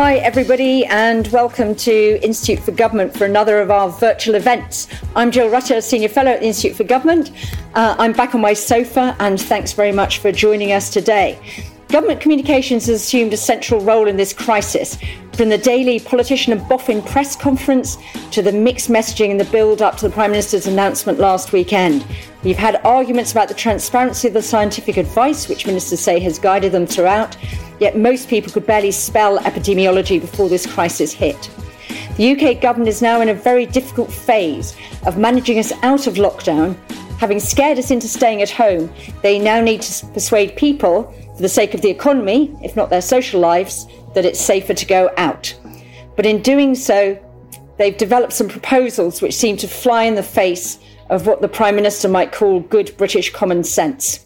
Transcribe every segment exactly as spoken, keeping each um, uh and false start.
Hi everybody and welcome to Institute for Government for another of our virtual events. I'm Jill Rutter, Senior Fellow at the Institute for Government. Uh, I'm back on my sofa and thanks very much for joining us today. Government communications has assumed a central role in this crisis, from the daily politician and boffin press conference to the mixed messaging in the build-up to the Prime Minister's announcement last weekend. We've had arguments about the transparency of the scientific advice, which ministers say has guided them throughout, yet most people could barely spell epidemiology before this crisis hit. The U K government is now in a very difficult phase of managing us out of lockdown. Having scared us into staying at home, they now need to persuade people, for the sake of the economy, if not their social lives, that it's safer to go out. But in doing so, they've developed some proposals which seem to fly in the face of what the Prime Minister might call good British common sense.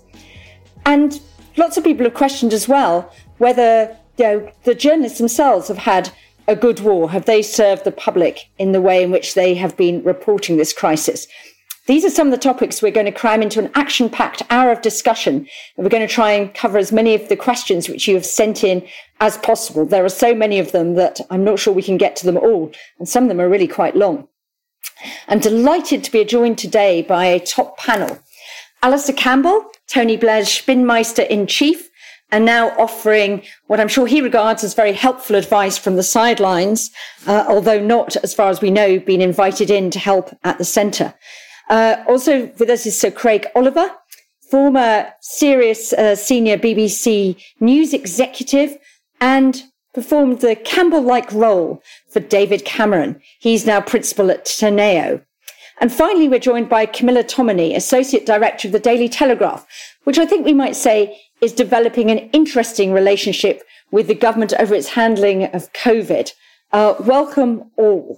And lots of people have questioned as well whether, you know, the journalists themselves have had a good war. Have they served the public in the way in which they have been reporting this crisis? These are some of the topics we're going to cram into an action-packed hour of discussion. And we're going to try and cover as many of the questions which you have sent in as possible. There are so many of them that I'm not sure we can get to them all. And some of them are really quite long. I'm delighted to be joined today by a top panel. Alastair Campbell, Tony Blair's Spinmeister-in-Chief, and now offering what I'm sure he regards as very helpful advice from the sidelines, uh, although not, as far as we know, been invited in to help at the centre. Uh, also with us is Sir Craig Oliver, former Sirius uh, senior B B C news executive and performed the Campbell-like role for David Cameron. He's now principal at Teneo. And finally, we're joined by Camilla Tominey, Associate Director of the Daily Telegraph, which I think we might say is developing an interesting relationship with the government over its handling of COVID. Uh, welcome all.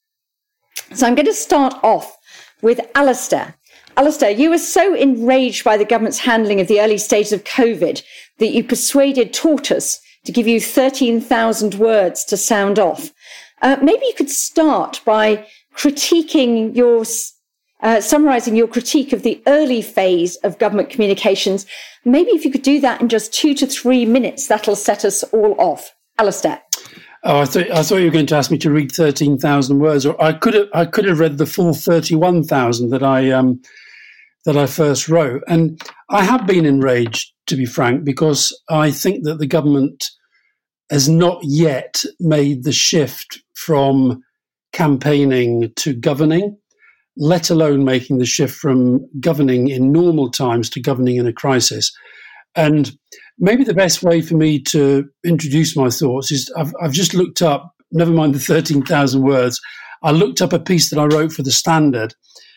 So I'm going to start off with Alastair. Alastair, you were so enraged by the government's handling of the early stages of COVID that you persuaded Tortoise to give you thirteen thousand words to sound off. Uh, maybe you could start by critiquing your, uh, summarising your critique of the early phase of government communications. Maybe if you could do that in just two to three minutes, that'll set us all off. Alastair. Oh, I thought I thought you were going to ask me to read thirteen thousand words, or I could have I could have read the full thirty-one thousand that I um, that I first wrote, and I have been enraged, to be frank, because I think that the government has not yet made the shift from campaigning to governing, let alone making the shift from governing in normal times to governing in a crisis. And maybe the best way for me to introduce my thoughts is I've, I've just looked up, never mind the thirteen thousand words, I looked up a piece that I wrote for The Standard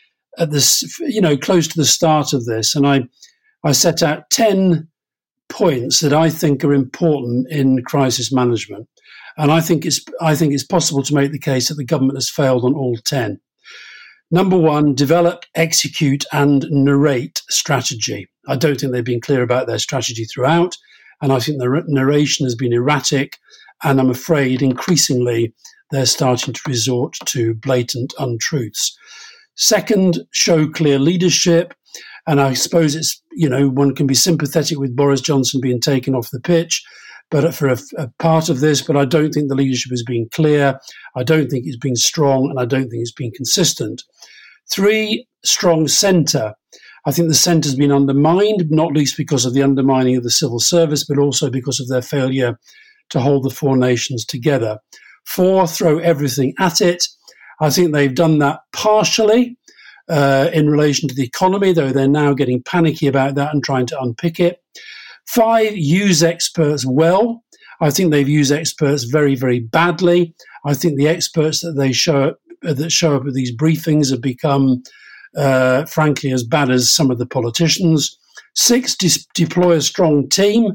at this, you know, close to the start of this. And I, I set out ten points that I think are important in crisis management. And I think it's, I think it's possible to make the case that the government has failed on all ten. Number one, develop, execute, and narrate strategy. I don't think they've been clear about their strategy throughout, and I think the narration has been erratic, and I'm afraid increasingly they're starting to resort to blatant untruths. Second, show clear leadership, and I suppose it's, you know, one can be sympathetic with Boris Johnson being taken off the pitch, but for a, a part of this, but I don't think the leadership has been clear. I don't think it's been strong, and I don't think it's been consistent. Three, strong centre. I think the centre's been undermined, not least because of the undermining of the civil service, but also because of their failure to hold the four nations together. Four, throw everything at it. I think they've done that partially uh, in relation to the economy, though they're now getting panicky about that and trying to unpick it. Five, use experts well. I think they've used experts very, very badly. I think the experts that they show up, that show up at these briefings have become, uh, frankly, as bad as some of the politicians. Six, de- deploy a strong team.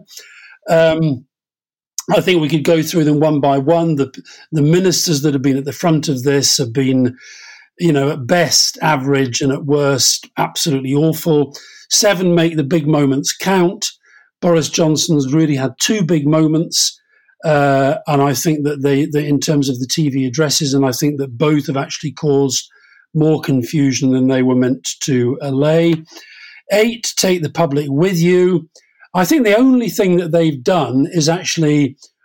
Um, I think we could go through them one by one. The, the ministers that have been at the front of this have been, you know, at best average and at worst absolutely awful. Seven, make the big moments count. Boris Johnson's really had two big moments, uh, and I think that they, they, in terms of the T V addresses, and I think that both have actually caused more confusion than they were meant to allay. Eight, take the public with you. I think the only thing that they've done is actually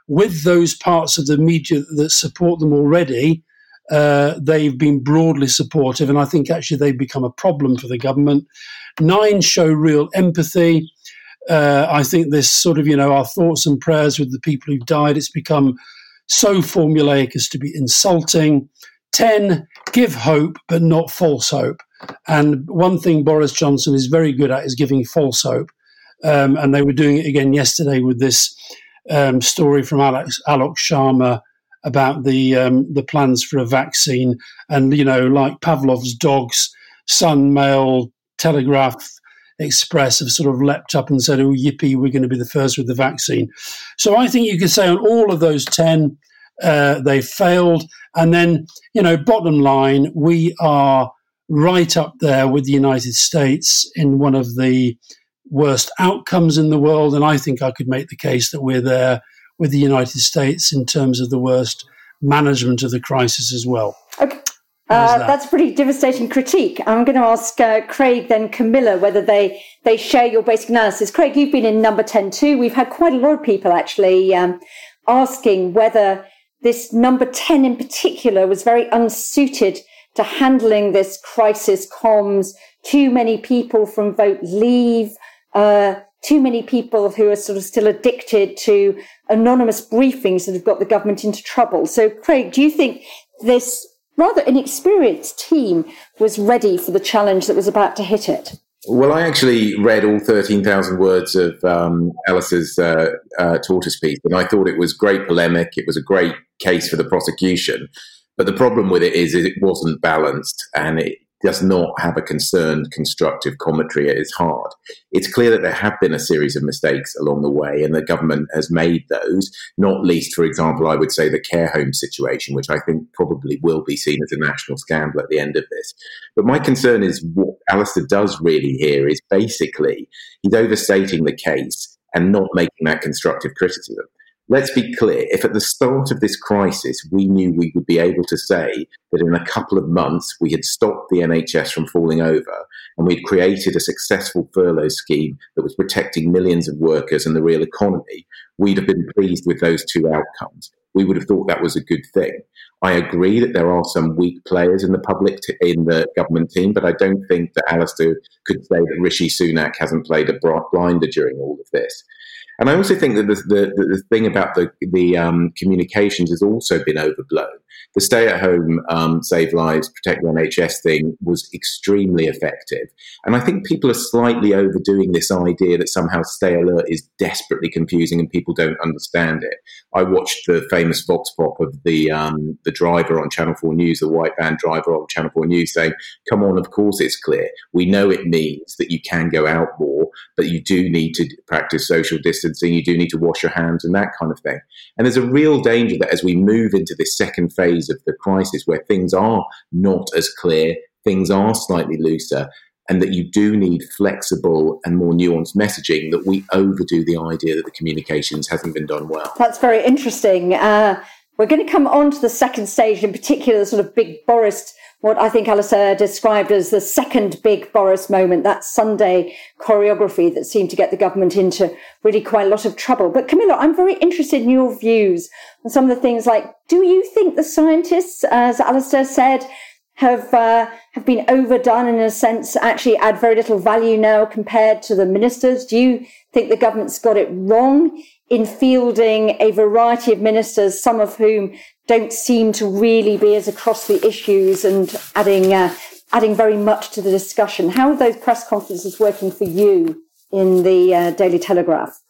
with those parts of the media that support them already, uh, they've been broadly supportive, and I think actually they've become a problem for the government. Nine show real empathy. Uh, I think this sort of, you know, our thoughts and prayers with the people who've died, it's become so formulaic as to be insulting. Ten, give hope, but not false hope. And one thing Boris Johnson is very good at is giving false hope. Um, and they were doing it again yesterday with this um, story from Alex, Alok Sharma about the um, the plans for a vaccine. And, you know, like Pavlov's dogs, Sun, Mail, Telegraph, Express have sort of leapt up and said, oh, yippee, we're going to be the first with the vaccine. So I think you could say on all of those ten, uh, they failed. And then, you know, bottom line, we are right up there with the United States in one of the worst outcomes in the world. And I think I could make the case that we're there with the United States in terms of the worst management of the crisis as well. Okay. Uh, that? That's a pretty devastating critique. I'm going to ask uh, Craig, then Camilla, whether they, they share your basic analysis. Craig, you've been in number ten too. We've had quite a lot of people actually um, asking whether this number ten in particular was very unsuited to handling this crisis comms. Too many people from Vote Leave, uh, too many people who are sort of still addicted to anonymous briefings that have got the government into trouble. So, Craig, do you think this rather inexperienced team was ready for the challenge that was about to hit it? Well, I actually read all thirteen thousand words of um, Alice's uh, uh, tortoise piece, and I thought it was great polemic. It was a great case for the prosecution. But the problem with it is it wasn't balanced, and it does not have a concerned, constructive commentary at its heart. It's clear that there have been a series of mistakes along the way, and the government has made those, not least, for example, I would say the care home situation, which I think probably will be seen as a national scandal at the end of this. But my concern is what Alistair does really here is basically he's overstating the case and not making that constructive criticism. Let's be clear, if at the start of this crisis we knew we would be able to say that in a couple of months we had stopped the N H S from falling over and we'd created a successful furlough scheme that was protecting millions of workers and the real economy, we'd have been pleased with those two outcomes. We would have thought that was a good thing. I agree that there are some weak players in the public, t- in the government team, but I don't think that Alistair could say that Rishi Sunak hasn't played a blinder during all of this. And I also think that the, the, the thing about the, the um, communications has also been overblown. The stay-at-home, um, save lives, protect the N H S thing was extremely effective. And I think people are slightly overdoing this idea that somehow Stay Alert is desperately confusing and people don't understand it. I watched the famous vox pop of the um, the driver on Channel four News, the white van driver on Channel four News saying, come on, of course it's clear. We know it means that you can go out more, but you do need to practice social distancing, you do need to wash your hands and that kind of thing. And there's a real danger that as we move into this second phase of the crisis where things are not as clear, things are slightly looser, and that you do need flexible and more nuanced messaging, that we overdo the idea that the communications hasn't been done well. That's very interesting. Uh, we're going to come on to the second stage, in particular, the sort of big Boris, what I think Alistair described as the second big Boris moment, that Sunday choreography that seemed to get the government into really quite a lot of trouble. But Camilla, I'm very interested in your views on some of the things like, do you think the scientists, as Alistair said, have uh, have been overdone in a sense, actually add very little value now compared to the ministers? Do you think the government's got it wrong in fielding a variety of ministers, some of whom don't seem to really be as across the issues and adding uh, adding very much to the discussion? How are those press conferences working for you in the uh, Daily Telegraph?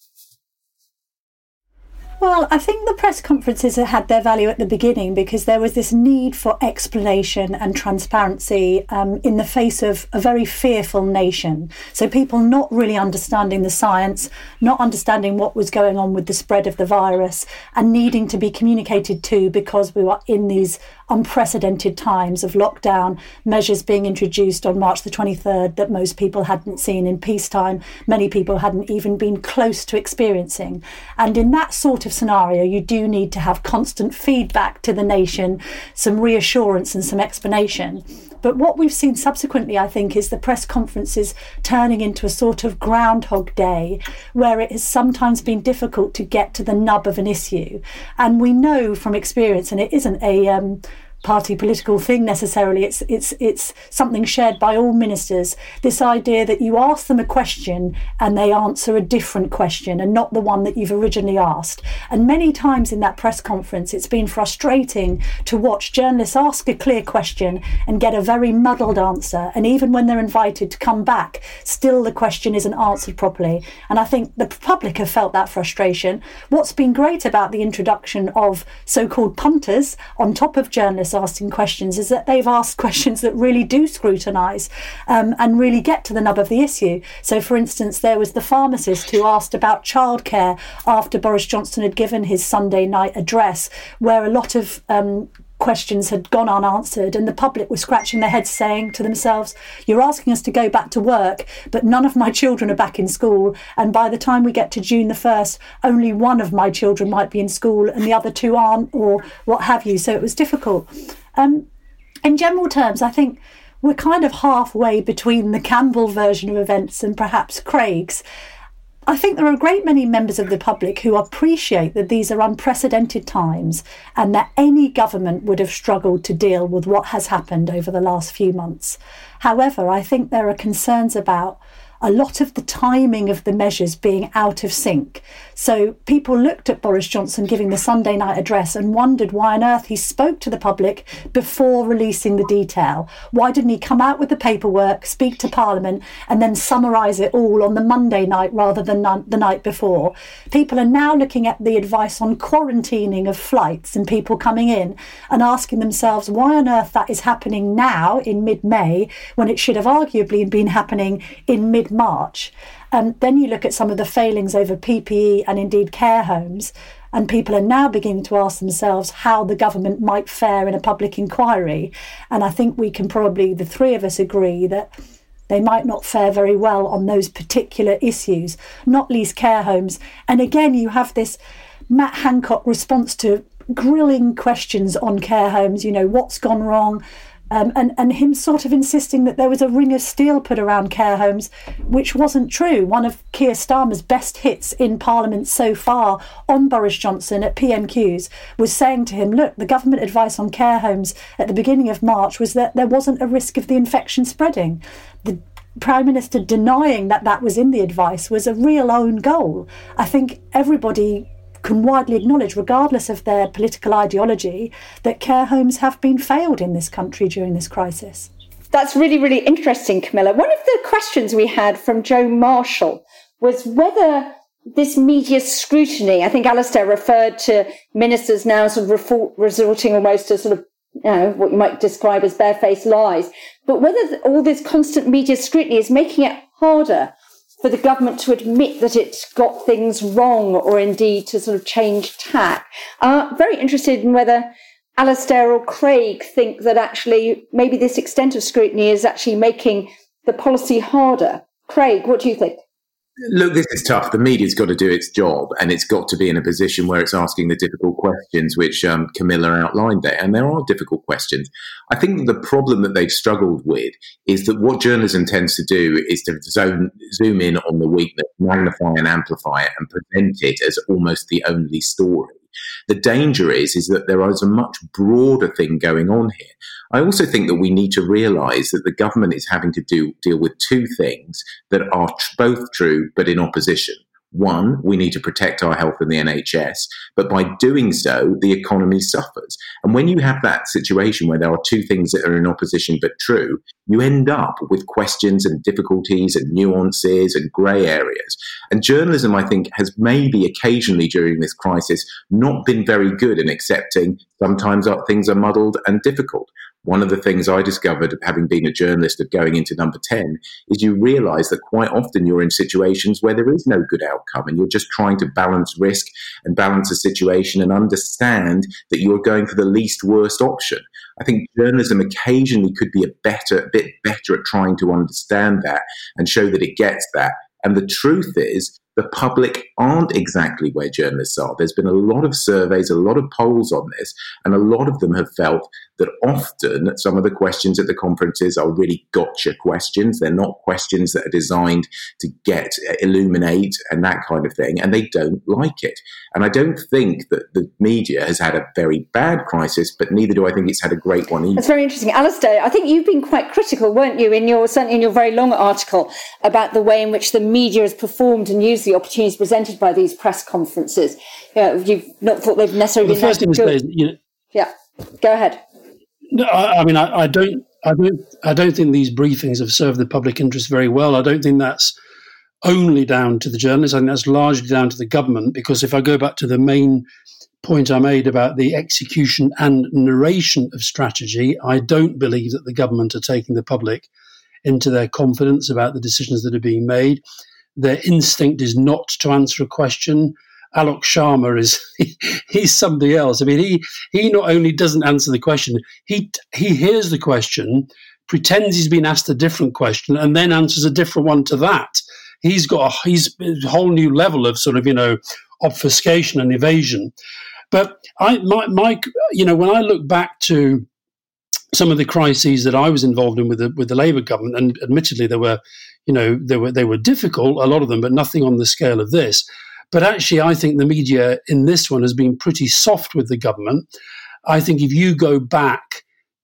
Well, I think the press conferences had their value at the beginning because there was this need for explanation and transparency um, in the face of a very fearful nation. So people not really understanding the science, not understanding what was going on with the spread of the virus, and needing to be communicated to because we were in these unprecedented times of lockdown, measures being introduced on March the twenty-third that most people hadn't seen in peacetime, many people hadn't even been close to experiencing. And in that sort of of scenario, you do need to have constant feedback to the nation, some reassurance and some explanation. But what we've seen subsequently, I think, is the press conferences turning into a sort of Groundhog Day, where it has sometimes been difficult to get to the nub of an issue. And we know from experience, and it isn't a um, party political thing necessarily, it's it's it's something shared by all ministers, this idea that you ask them a question and they answer a different question and not the one that you've originally asked. And many times in that press conference it's been frustrating to watch journalists ask a clear question and get a very muddled answer, and even when they're invited to come back, still the question isn't answered properly. And I think the public have felt that frustration. What's been great about the introduction of so-called punters on top of journalists asking questions is that they've asked questions that really do scrutinise um, and really get to the nub of the issue. So, for instance, there was the pharmacist who asked about childcare after Boris Johnson had given his Sunday night address, where a lot of um, questions had gone unanswered, and the public were scratching their heads saying to themselves, you're asking us to go back to work, but none of my children are back in school, and by the time we get to June the first, only one of my children might be in school and the other two aren't, or what have you. So it was difficult. Um, in general terms, I think we're kind of halfway between the Campbell version of events and perhaps Craig's. I think there are a great many members of the public who appreciate that these are unprecedented times and that any government would have struggled to deal with what has happened over the last few months. However, I think there are concerns about a lot of the timing of the measures being out of sync. So people looked at Boris Johnson giving the Sunday night address and wondered why on earth he spoke to the public before releasing the detail. Why didn't he come out with the paperwork, speak to Parliament, and then summarise it all on the Monday night rather than the night before? People are now looking at the advice on quarantining of flights and people coming in and asking themselves why on earth that is happening now in mid-May when it should have arguably been happening in mid March. And um, then you look at some of the failings over P P E and indeed care homes, and people are now beginning to ask themselves how the government might fare in a public inquiry. And I think we can probably, the three of us, agree that they might not fare very well on those particular issues, not least care homes. And again, you have this Matt Hancock response to grilling questions on care homes, you know, what's gone wrong? Um, and, and him sort of insisting that there was a ring of steel put around care homes, which wasn't true. One of Keir Starmer's best hits in Parliament so far on Boris Johnson at P M Qs was saying to him, look, the government advice on care homes at the beginning of March was that there wasn't a risk of the infection spreading. The Prime Minister denying that that was in the advice was a real own goal. I think everybody can widely acknowledge, regardless of their political ideology, that care homes have been failed in this country during this crisis. That's really, really interesting, Camilla. One of the questions we had from Joe Marshall was whether this media scrutiny, I think Alastair referred to ministers now sort of resorting almost to sort of, you know, what you might describe as barefaced lies, but whether all this constant media scrutiny is making it harder for the government to admit that it's got things wrong or indeed to sort of change tack. Uh, very interested in whether Alastair or Craig think that actually maybe this extent of scrutiny is actually making the policy harder. Craig, what do you think? Look, this is tough. The media's got to do its job, and it's got to be in a position where it's asking the difficult questions, which um, Camilla outlined there. And there are difficult questions. I think that the problem that they've struggled with is that what journalism tends to do is to zone, zoom in on the weakness, magnify and amplify it, and present it as almost the only story. The danger is, is that there is a much broader thing going on here. I also think that we need to realise that the government is having to do, deal with two things that are tr- both true but in opposition. One, we need to protect our health in the N H S, but by doing so, the economy suffers. And when you have that situation where there are two things that are in opposition but true, you end up with questions and difficulties and nuances and grey areas. And journalism, I think, has maybe occasionally during this crisis not been very good in accepting sometimes things are muddled and difficult. One of the things I discovered, having been a journalist of going into Number ten, is you realise that quite often you're in situations where there is no good outcome and you're just trying to balance risk and balance a situation and understand that you're going for the least worst option. I think journalism occasionally could be a better, a bit better at trying to understand that and show that it gets that. And the truth is the public aren't exactly where journalists are. There's been a lot of surveys, a lot of polls on this, and a lot of them have felt that often some of the questions at the conferences are really gotcha questions. They're not questions that are designed to get, illuminate and that kind of thing, and they don't like it. And I don't think that the media has had a very bad crisis, but neither do I think it's had a great one either. That's very interesting. Alistair, I think you've been quite critical, weren't you, in your, certainly in your very long article about the way in which the media has performed and used the opportunities presented by these press conferences. You know, you've not thought they've necessarily well, the been first thing good. to say is, you know, yeah, go ahead. No, I, I mean, I, I don't, I don't, I don't think these briefings have served the public interest very well. I don't think that's only down to the journalists. I think that's largely down to the government, because if I go back to the main point I made about the execution and narration of strategy, I don't believe that the government are taking the public into their confidence about the decisions that are being made. Their instinct is not to answer a question. Alok Sharma is he's somebody else. I mean, he he not only doesn't answer the question, he he hears the question, pretends he's been asked a different question, and then answers a different one to that. He's got a, he's a whole new level of sort of, you know, obfuscation and evasion. But I my my you know, when I look back to some of the crises that I was involved in with the with the Labour government, and admittedly there were, you know, they were they were difficult, a lot of them, but nothing on the scale of this. But actually, I think the media in this one has been pretty soft with the government. I think if you go back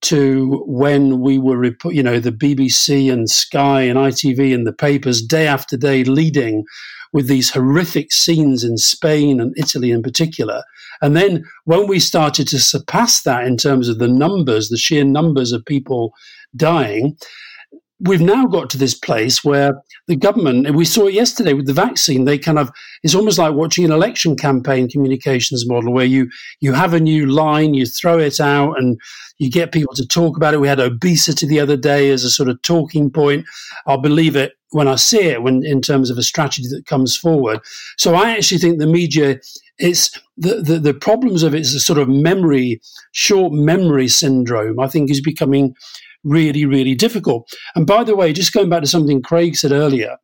to when we were, you know, the B B C and Sky and I T V and the papers day after day leading with these horrific scenes in Spain and Italy in particular. And then when we started to surpass that in terms of the numbers, the sheer numbers of people dying, we've now got to this place where the government, and we saw it yesterday with the vaccine, they kind of, it's almost like watching an election campaign communications model where you, you have a new line, you throw it out and you get people to talk about it. We had obesity the other day as a sort of talking point. I'll believe it when I see it, when in terms of a strategy that comes forward. So I actually think the media, it's the, the, the problems of it is a sort of memory, short memory syndrome, I think is becoming really, really difficult. And by the way, just going back to something Craig said earlier,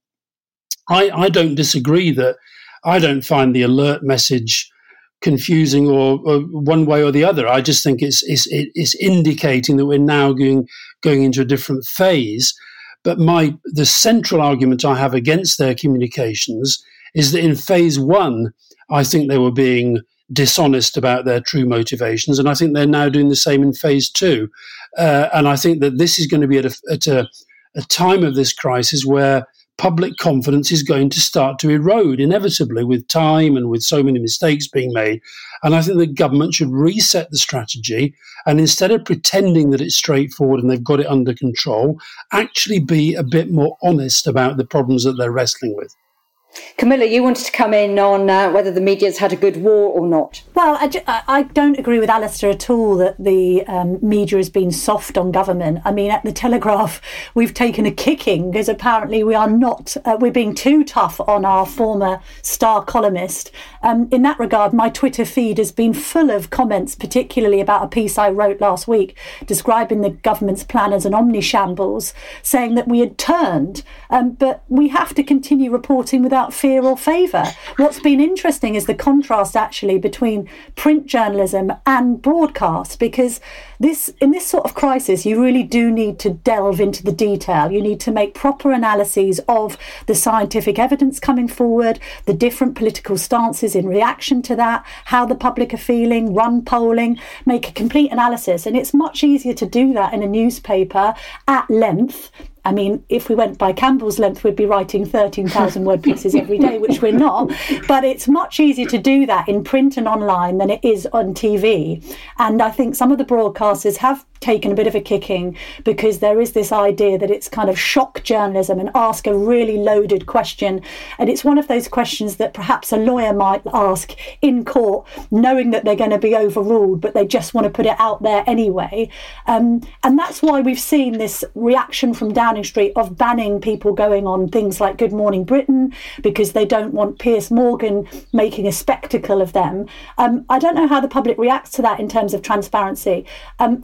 I, I don't disagree that I don't find the alert message confusing or, or one way or the other. I just think it's, it's, it's indicating that we're now going, going into a different phase. But my the central argument I have against their communications is that in phase one, I think they were being dishonest about their true motivations, and I think they're now doing the same in phase two. Uh, and I think that this is going to be at, a, at a, a time of this crisis where public confidence is going to start to erode inevitably with time and with so many mistakes being made. And I think the government should reset the strategy and instead of pretending that it's straightforward and they've got it under control, actually be a bit more honest about the problems that they're wrestling with. Camilla, you wanted to come in on uh, whether the media's had a good war or not. Well, I, ju- I don't agree with Alistair at all that the um, media has been soft on government. I mean, at the Telegraph, we've taken a kicking because apparently we are not, uh, we're being too tough on our former star columnist. Um, in that regard, my Twitter feed has been full of comments, particularly about a piece I wrote last week describing the government's plan as an omnishambles, saying that we had turned, um, but we have to continue reporting without fear or favour. What's been interesting is the contrast actually between print journalism and broadcast, because this in this sort of crisis you really do need to delve into the detail. You need to make proper analyses of the scientific evidence coming forward, the different political stances in reaction to that, how the public are feeling, run polling, make a complete analysis. And it's much easier to do that in a newspaper at length. I mean, if we went by Campbell's length, we'd be writing thirteen thousand word pieces every day, which we're not. But it's much easier to do that in print and online than it is on T V. And I think some of the broadcasters have taken a bit of a kicking because there is this idea that it's kind of shock journalism and ask a really loaded question. And it's one of those questions that perhaps a lawyer might ask in court, knowing that they're going to be overruled, but they just want to put it out there anyway. Um, and that's why we've seen this reaction from Downing Street of banning people going on things like Good Morning Britain because they don't want Piers Morgan making a spectacle of them. Um, I don't know how the public reacts to that in terms of transparency. Um, sometimes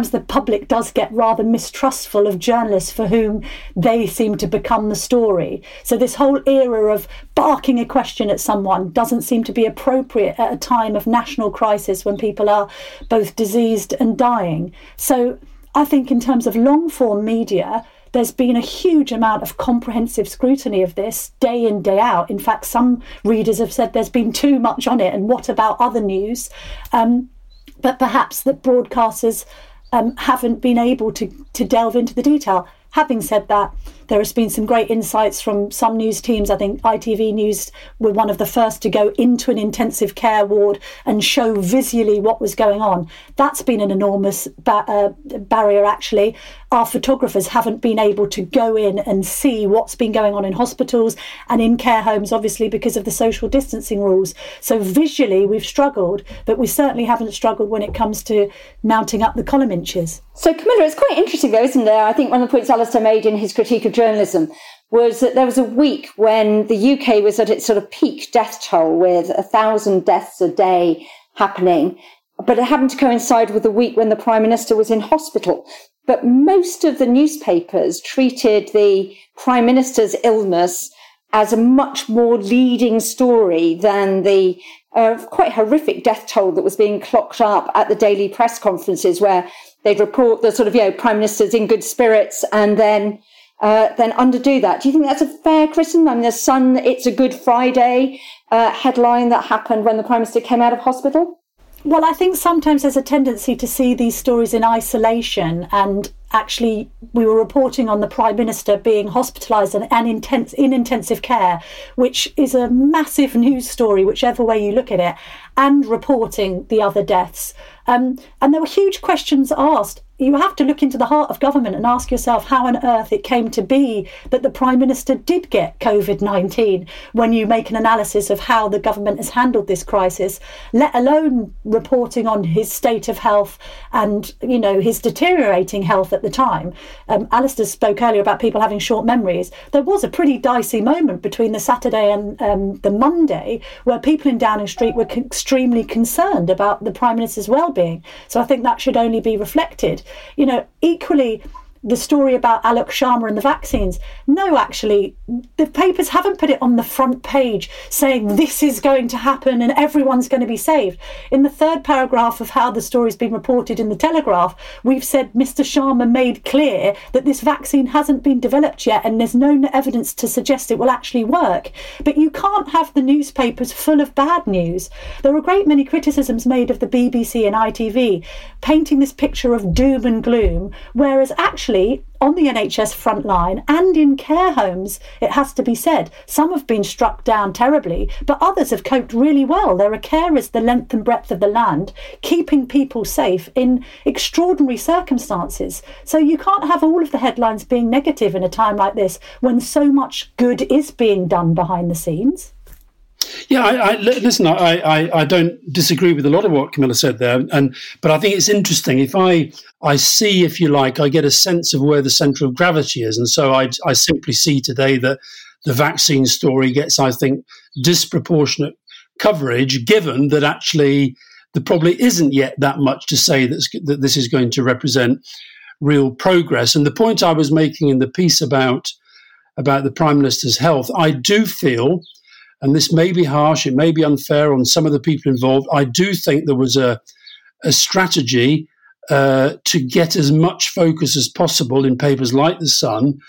sometimes the public does get rather mistrustful of journalists for whom they seem to become the story. So this whole era of barking a question at someone doesn't seem to be appropriate at a time of national crisis when people are both diseased and dying. So I think in terms of long-form media, there's been a huge amount of comprehensive scrutiny of this day in, day out. In fact, some readers have said there's been too much on it, and what about other news? Um, but perhaps that broadcasters um, haven't been able to, to delve into the detail. Having said that, there has been some great insights from some news teams. I think I T V News were one of the first to go into an intensive care ward and show visually what was going on. That's been an enormous ba- uh, barrier, actually. Our photographers haven't been able to go in and see what's been going on in hospitals and in care homes, obviously, because of the social distancing rules. So visually, we've struggled, but we certainly haven't struggled when it comes to mounting up the column inches. So, Camilla, it's quite interesting, though, isn't there? I think one of the points Alistair made in his critique of journalism was that there was a week when the U K was at its sort of peak death toll, with a thousand deaths a day happening, but it happened to coincide with the week when the Prime Minister was in hospital. But most of the newspapers treated the Prime Minister's illness as a much more leading story than the uh, quite horrific death toll that was being clocked up at the daily press conferences, where they'd report the sort of, you know, Prime Minister's in good spirits and then uh, then underdo that. Do you think that's a fair criticism? I mean, the Sun, It's a Good Friday uh, headline that happened when the Prime Minister came out of hospital? Well, I think sometimes there's a tendency to see these stories in isolation, and actually we were reporting on the Prime Minister being hospitalised and, and intense, in intensive care, which is a massive news story, whichever way you look at it, and reporting the other deaths. Um, and there were huge questions asked. You have to look into the heart of government and ask yourself how on earth it came to be that the Prime Minister did get COVID nineteen when you make an analysis of how the government has handled this crisis, let alone reporting on his state of health and, you know, his deteriorating health at the time. Um, Alistair spoke earlier about people having short memories. There was a pretty dicey moment between the Saturday and um, the Monday where people in Downing Street were c- extremely concerned about the Prime Minister's well-being. So I think that should only be reflected. You know, equally, the story about Alok Sharma and the vaccines. No, actually, the papers haven't put it on the front page saying this is going to happen and everyone's going to be saved. In the third paragraph of how the story's been reported in the Telegraph, we've said Mister Sharma made clear that this vaccine hasn't been developed yet and there's no evidence to suggest it will actually work. But you can't have the newspapers full of bad news. There are a great many criticisms made of the B B C and I T V, painting this picture of doom and gloom, whereas actually on the N H S front line and in care homes, it has to be said, some have been struck down terribly, but others have coped really well. There are carers the length and breadth of the land, keeping people safe in extraordinary circumstances. So you can't have all of the headlines being negative in a time like this when so much good is being done behind the scenes. Yeah, I, I, listen, I, I, I don't disagree with a lot of what Camilla said there, and but I think it's interesting. If I, I see, if you like, I get a sense of where the centre of gravity is, and so I, I simply see today that the vaccine story gets, I think, disproportionate coverage, given that actually there probably isn't yet that much to say that's, that this is going to represent real progress. And the point I was making in the piece about about the Prime Minister's health, I do feel, and this may be harsh, it may be unfair on some of the people involved, I do think there was a, a strategy uh, to get as much focus as possible in papers like The Sun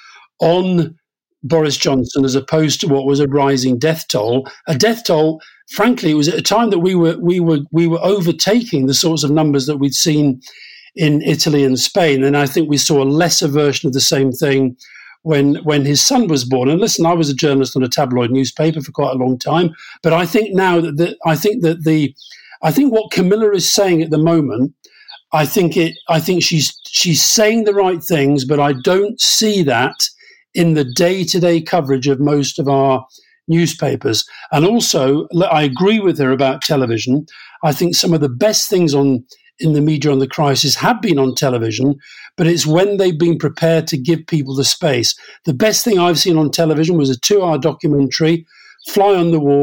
on Boris Johnson as opposed to what was a rising death toll. A death toll, frankly, it was at a time that we were we were we were overtaking the sorts of numbers that we'd seen in Italy and Spain, and I think we saw a lesser version of the same thing when when his son was born. And listen, I was a journalist on a tabloid newspaper for quite a long time, but I think now that the, I think that the I think what Camilla is saying at the moment, I think it I think she's she's saying the right things, but I don't see that in the day-to-day coverage of most of our newspapers. And also, I agree with her about television. I think some of the best things on in the media on the crisis have been on television, but it's when they've been prepared to give people the space. The best thing I've seen on television was a two-hour documentary, fly on the wall,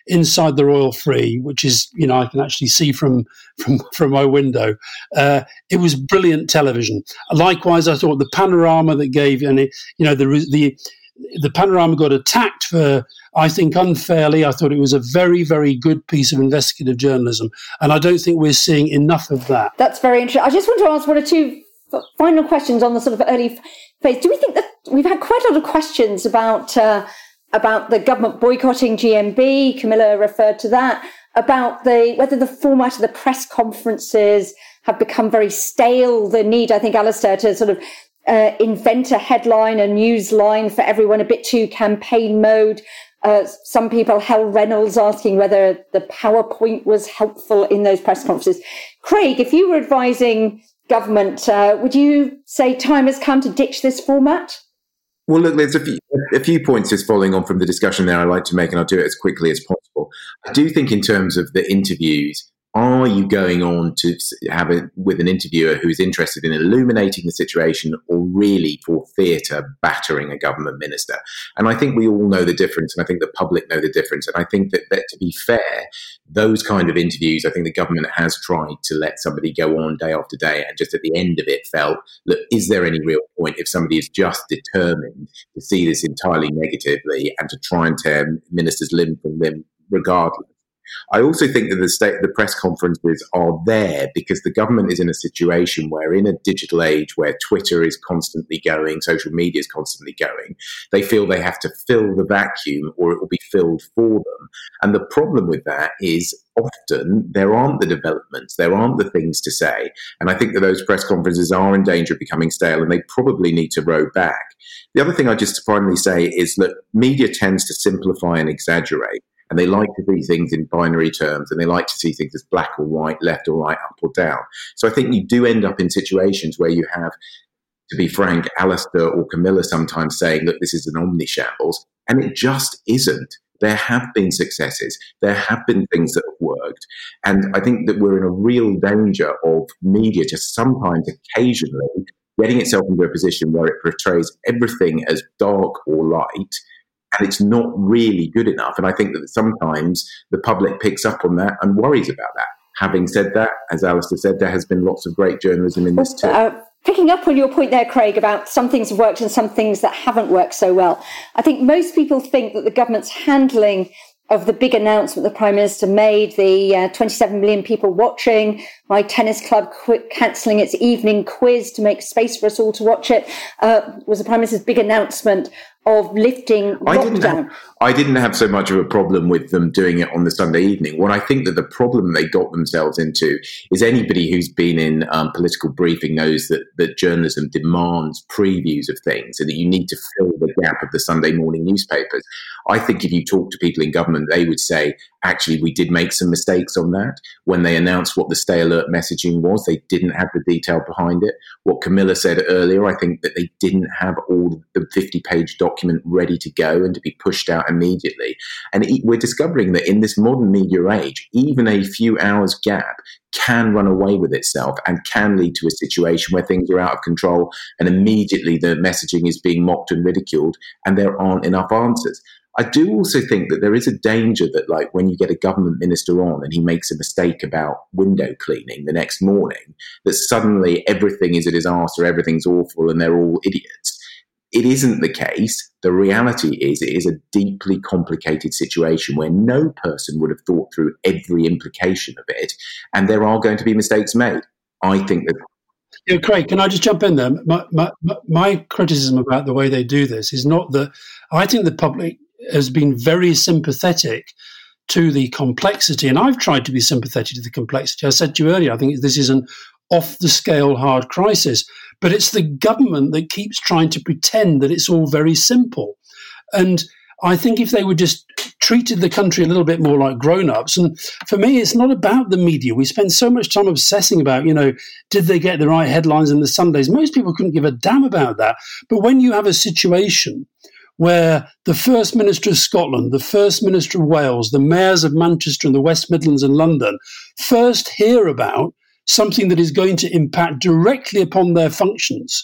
inside the Royal Free, which is, you know, I can actually see from from, from my window. Uh, it was brilliant television. Likewise, I thought the Panorama that gave, and it, you know, the the the Panorama got attacked for, I think, unfairly. I thought it was a very, very good piece of investigative journalism, and I don't think we're seeing enough of that. That's very interesting. I just want to ask one or two final questions on the sort of early phase. Do we think that we've had quite a lot of questions about uh, about the government boycotting G M B? Camilla referred to that. About the whether the format of the press conferences have become very stale. The need, I think, Alistair, to sort of uh, invent a headline, a news line for everyone, a bit too campaign mode. Uh, some people, Hal Reynolds, asking whether the PowerPoint was helpful in those press conferences. Craig, if you were advising government, uh, would you say time has come to ditch this format? Well, look, there's a few, a few points just following on from the discussion there I'd like to make, and I'll do it as quickly as possible. I do think in terms of the interviews, are you going on to have it with an interviewer who is interested in illuminating the situation or really for theatre battering a government minister? And I think we all know the difference, and I think the public know the difference. And I think that, that to be fair, those kind of interviews, I think the government has tried to let somebody go on day after day and just at the end of it felt, look, is there any real point if somebody is just determined to see this entirely negatively and to try and tear ministers limb from limb regardless? I also think that the state, the press conferences are there because the government is in a situation where, in a digital age where Twitter is constantly going, social media is constantly going, they feel they have to fill the vacuum or it will be filled for them. And the problem with that is often there aren't the developments, there aren't the things to say. And I think that those press conferences are in danger of becoming stale and they probably need to row back. The other thing I just finally say is that media tends to simplify and exaggerate. And they like to see things in binary terms, and they like to see things as black or white, left or right, up or down. So I think you do end up in situations where you have, to be frank, Alistair or Camilla sometimes saying, look, this is an omnishambles, and it just isn't. There have been successes. There have been things that have worked. And I think that we're in a real danger of media just sometimes, occasionally, getting itself into a position where it portrays everything as dark or light, and it's not really good enough. And I think that sometimes the public picks up on that and worries about that. Having said that, as Alistair said, there has been lots of great journalism in this too. Uh, picking up on your point there, Craig, about some things have worked and some things that haven't worked so well, I think most people think that the government's handling of the big announcement the Prime Minister made, the uh, twenty-seven million people watching, my tennis club qu- cancelling its evening quiz to make space for us all to watch it, uh, was the Prime Minister's big announcement of lifting I lockdown. didn't, have, I didn't have so much of a problem with them doing it on the Sunday evening. What I think that the problem they got themselves into is anybody who's been in um, political briefing knows that, that journalism demands previews of things and that you need to fill the gap of the Sunday morning newspapers. I think if you talk to people in government, they would say, actually, we did make some mistakes on that. When they announced what the stay alert messaging was, they didn't have the detail behind it. What Camilla said earlier, I think that they didn't have all the fifty-page document ready to go and to be pushed out immediately. And we're discovering that in this modern media age, even a few hours gap can run away with itself and can lead to a situation where things are out of control and immediately the messaging is being mocked and ridiculed and there aren't enough answers. I do also think that there is a danger that, like, when you get a government minister on and he makes a mistake about window cleaning the next morning, that suddenly everything is a disaster, everything's awful, and they're all idiots. It isn't the case. The reality is it is a deeply complicated situation where no person would have thought through every implication of it, and there are going to be mistakes made. I think that... Yeah, Craig, can I just jump in there? My, my, my criticism about the way they do this is not that I think the public has been very sympathetic to the complexity, and I've tried to be sympathetic to the complexity. I said to you earlier, I think this is an off-the-scale hard crisis, but it's the government that keeps trying to pretend that it's all very simple. And I think if they were just treated the country a little bit more like grown-ups, and for me, it's not about the media. We spend so much time obsessing about, you know, did they get the right headlines in the Sundays? Most people couldn't give a damn about that. But when you have a situation where the First Minister of Scotland, the First Minister of Wales, the mayors of Manchester and the West Midlands and London first hear about something that is going to impact directly upon their functions,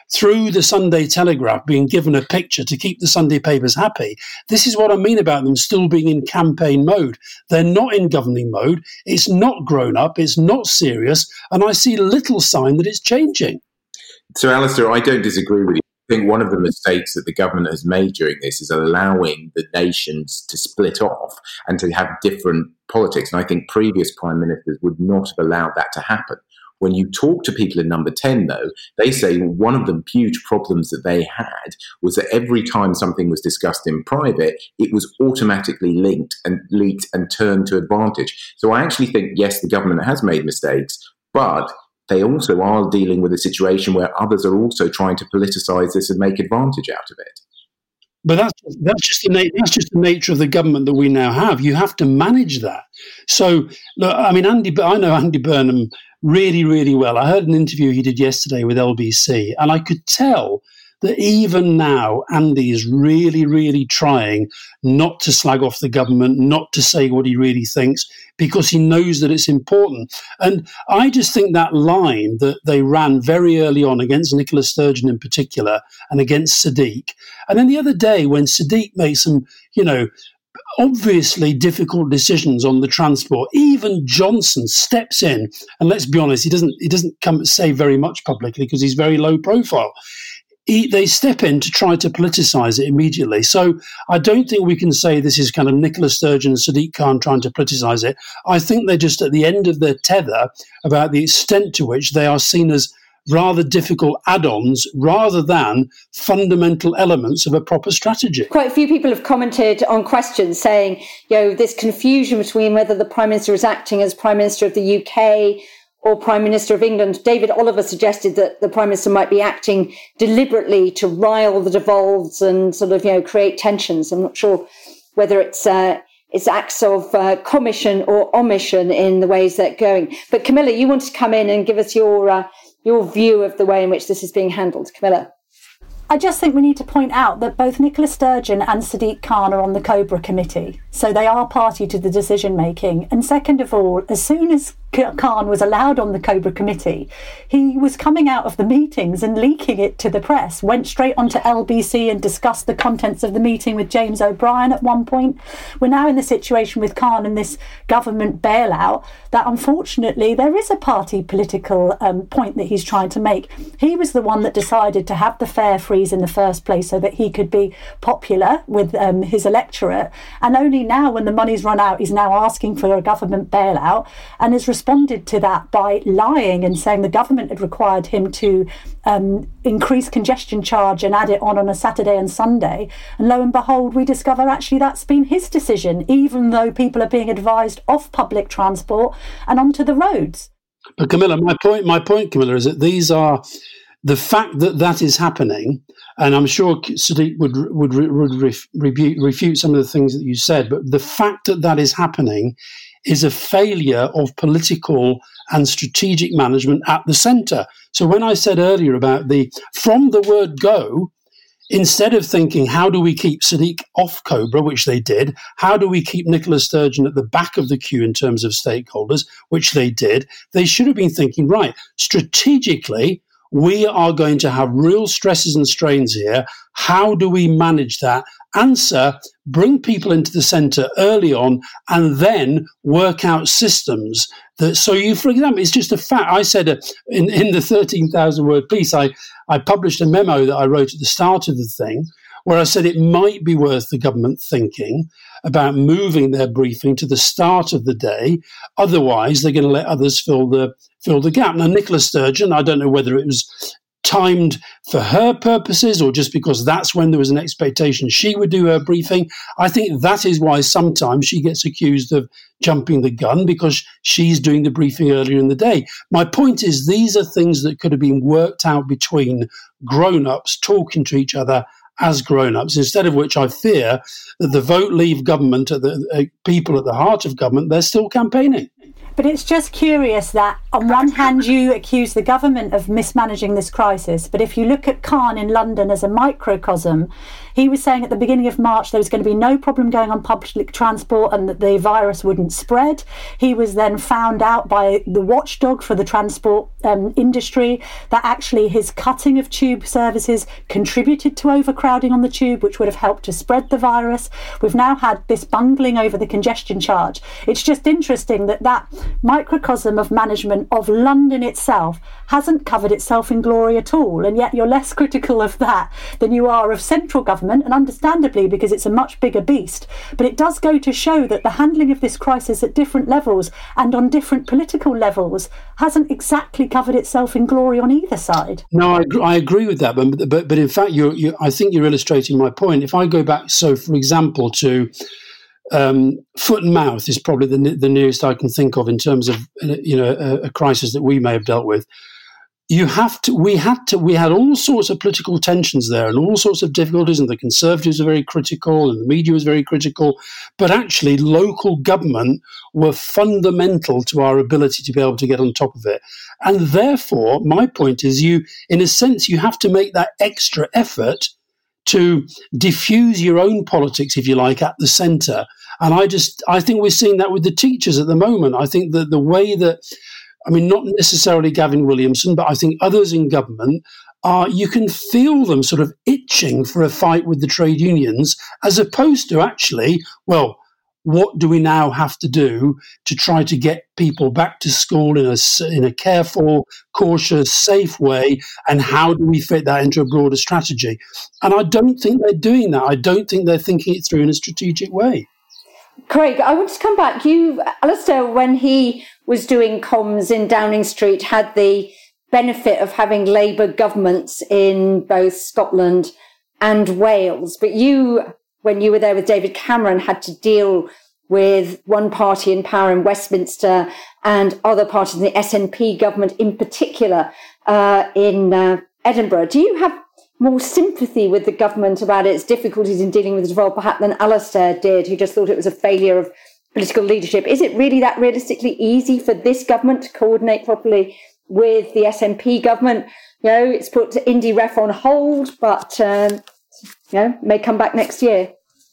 through the Sunday Telegraph being given a picture to keep the Sunday papers happy. This is what I mean about them still being in campaign mode. They're not in governing mode. It's not grown up. It's not serious. And I see little sign that it's changing. So, Alistair, I don't disagree with you. I think one of the mistakes that the government has made during this is allowing the nations to split off and to have different politics. And I think previous prime ministers would not have allowed that to happen. When you talk to people in Number ten, though, they say one of the huge problems that they had was that every time something was discussed in private, it was automatically linked and leaked and turned to advantage. So I actually think, yes, the government has made mistakes, but they also are dealing with a situation where others are also trying to politicise this and make advantage out of it. But that's that's just the na- that's just the nature of the government that we now have. You have to manage that. So, look, I mean, Andy, I know Andy Burnham really, really well. I heard an interview he did yesterday with L B C, and I could tell that even now, Andy is really, really trying not to slag off the government, not to say what he really thinks, because he knows that it's important. And I just think that line that they ran very early on against Nicola Sturgeon in particular and against Sadiq. And then the other day when Sadiq made some, you know, obviously difficult decisions on the transport, even Johnson steps in. And let's be honest, he doesn't, he doesn't come say very much publicly because he's very low profile. He, they step in to try to politicise it immediately. So I don't think we can say this is kind of Nicola Sturgeon and Sadiq Khan trying to politicise it. I think they're just at the end of their tether about the extent to which they are seen as rather difficult add-ons rather than fundamental elements of a proper strategy. Quite a few people have commented on questions saying, you know, this confusion between whether the Prime Minister is acting as Prime Minister of the U K or Prime Minister of England. David Oliver suggested that the Prime Minister might be acting deliberately to rile the devolves and sort of, you know, create tensions. I'm not sure whether it's uh, it's acts of uh, commission or omission in the ways they're going. But Camilla, you wanted to come in and give us your uh, your view of the way in which this is being handled. Camilla. I just think we need to point out that both Nicola Sturgeon and Sadiq Khan are on the Cobra committee, so they are party to the decision making. And second of all, as soon as Khan was allowed on the Cobra committee, he was coming out of the meetings and leaking it to the press, went straight onto L B C and discussed the contents of the meeting with James O'Brien at one point. We're now in the situation with Khan and this government bailout that unfortunately there is a party political um, point that he's trying to make. He was the one that decided to have the fare freeze in the first place so that he could be popular with um, his electorate, and only now when the money's run out he's now asking for a government bailout and has responded to that by lying and saying the government had required him to um, increase congestion charge and add it on on a Saturday and Sunday, and lo and behold we discover actually that's been his decision, even though people are being advised off public transport and onto the roads. But Camilla, my point my point Camilla is that these are the fact that that is happening, and I'm sure Sadiq would would, would ref, refute, refute some of the things that you said, but the fact that that is happening is a failure of political and strategic management at the centre. So when I said earlier about the, from the word go, instead of thinking, how do we keep Sadiq off Cobra, which they did, how do we keep Nicola Sturgeon at the back of the queue in terms of stakeholders, which they did, they should have been thinking, right, strategically, we are going to have real stresses and strains here. How do we manage that? Answer, bring people into the centre early on and then work out systems that, so you, for example, it's just a fact. I said uh, in, in the thirteen thousand word piece, I, I published a memo that I wrote at the start of the thing where I said it might be worth the government thinking about moving their briefing to the start of the day. Otherwise, they're going to let others fill the fill the gap. Now, Nicola Sturgeon, I don't know whether it was timed for her purposes or just because that's when there was an expectation she would do her briefing. I think that is why sometimes she gets accused of jumping the gun, because she's doing the briefing earlier in the day. My point is these are things that could have been worked out between grown-ups talking to each other as grown-ups, instead of which I fear that the vote leave government, at the uh, people at the heart of government, they're still campaigning. But it's just curious that on one hand you accuse the government of mismanaging this crisis, but if you look at Khan in London as a microcosm, he was saying at the beginning of March there was going to be no problem going on public transport and that the virus wouldn't spread. He was then found out by the watchdog for the transport um, industry that actually his cutting of tube services contributed to overcrowding on the tube, which would have helped to spread the virus. We've now had this bungling over the congestion charge. It's just interesting that that microcosm of management of London itself hasn't covered itself in glory at all, and yet you're less critical of that than you are of central government, and understandably because it's a much bigger beast. But it does go to show that the handling of this crisis at different levels and on different political levels hasn't exactly covered itself in glory on either side. No, I, I agree with that, but but, but in fact, you're, you, I think you're illustrating my point. If I go back, so for example, to Um, foot and mouth is probably the the nearest I can think of in terms of you know a, a crisis that we may have dealt with. You have to. We had to. We had all sorts of political tensions there, and all sorts of difficulties. And the Conservatives were very critical, and the media was very critical. But actually, local government were fundamental to our ability to be able to get on top of it. And therefore, my point is, you, in a sense, you have to make that extra effort to diffuse your own politics, if you like, at the centre. And I just, I think we're seeing that with the teachers at the moment. I think that the way that, I mean, not necessarily Gavin Williamson, but I think others in government are, you can feel them sort of itching for a fight with the trade unions, as opposed to actually, well, what do we now have to do to try to get people back to school in a, in a careful, cautious, safe way? And how do we fit that into a broader strategy? And I don't think they're doing that. I don't think they're thinking it through in a strategic way. Craig, I want to come back. You, Alistair, when he was doing comms in Downing Street, had the benefit of having Labour governments in both Scotland and Wales. But you, when you were there with David Cameron, had to deal with one party in power in Westminster and other parties in the S N P government, in particular uh, in uh, Edinburgh. Do you have more sympathy with the government about its difficulties in dealing with the devolved perhaps than Alistair did, who just thought it was a failure of political leadership? Is it really that realistically easy for this government to coordinate properly with the S N P government? You know, it's put IndyRef on hold, but um, you know, may come back next year.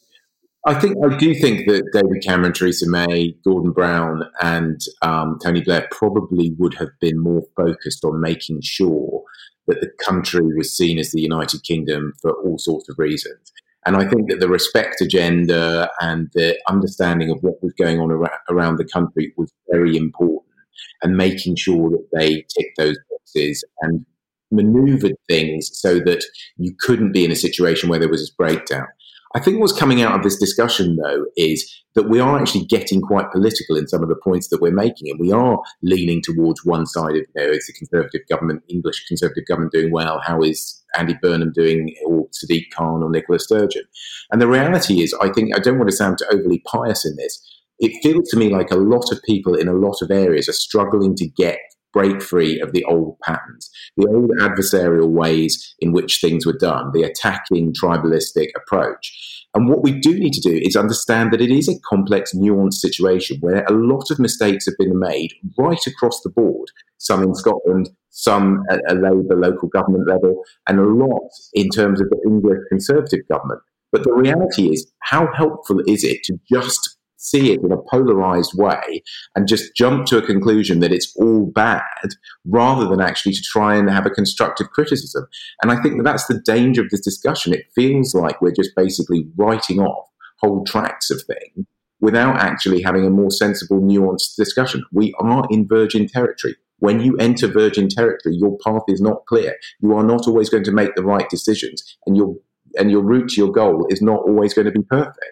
I think I do think that David Cameron, Theresa May, Gordon Brown, and um, Tony Blair probably would have been more focused on making sure that the country was seen as the United Kingdom for all sorts of reasons. And I think that the respect agenda and the understanding of what was going on ar- around the country was very important, and making sure that they ticked those boxes and manoeuvred things so that you couldn't be in a situation where there was this breakdown. I think what's coming out of this discussion, though, is that we are actually getting quite political in some of the points that we're making, and we are leaning towards one side of, you know, is the Conservative government, English Conservative government doing well? How is Andy Burnham doing, or Sadiq Khan or Nicola Sturgeon? And the reality is, I think, I don't want to sound overly pious in this, it feels to me like a lot of people in a lot of areas are struggling to get break free of the old patterns, the old adversarial ways in which things were done, the attacking tribalistic approach. And what we do need to do is understand that it is a complex, nuanced situation where a lot of mistakes have been made right across the board, some in Scotland, some at a Labour local government level, and a lot in terms of the English Conservative government. But the reality is, how helpful is it to just see it in a polarised way and just jump to a conclusion that it's all bad, rather than actually to try and have a constructive criticism? And I think that that's the danger of this discussion. It feels like we're just basically writing off whole tracts of things without actually having a more sensible, nuanced discussion. We are in virgin territory. When you enter virgin territory, your path is not clear. You are not always going to make the right decisions, and your and your route to your goal is not always going to be perfect.